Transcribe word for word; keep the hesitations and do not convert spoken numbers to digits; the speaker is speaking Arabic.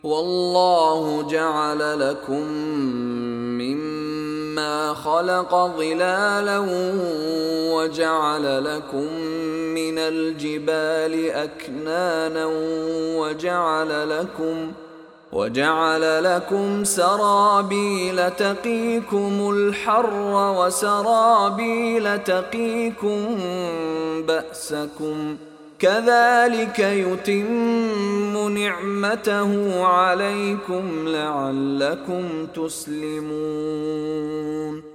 والله جعل لكم مما خلق ظلالا وجعل لكم من الجبال أكنانا وجعل لكم وجعل لكم سرابيل تقيكم الحر وسرابيل تقيكم بأسكم كذلك يتم نعمته عليكم لعلكم تسلمون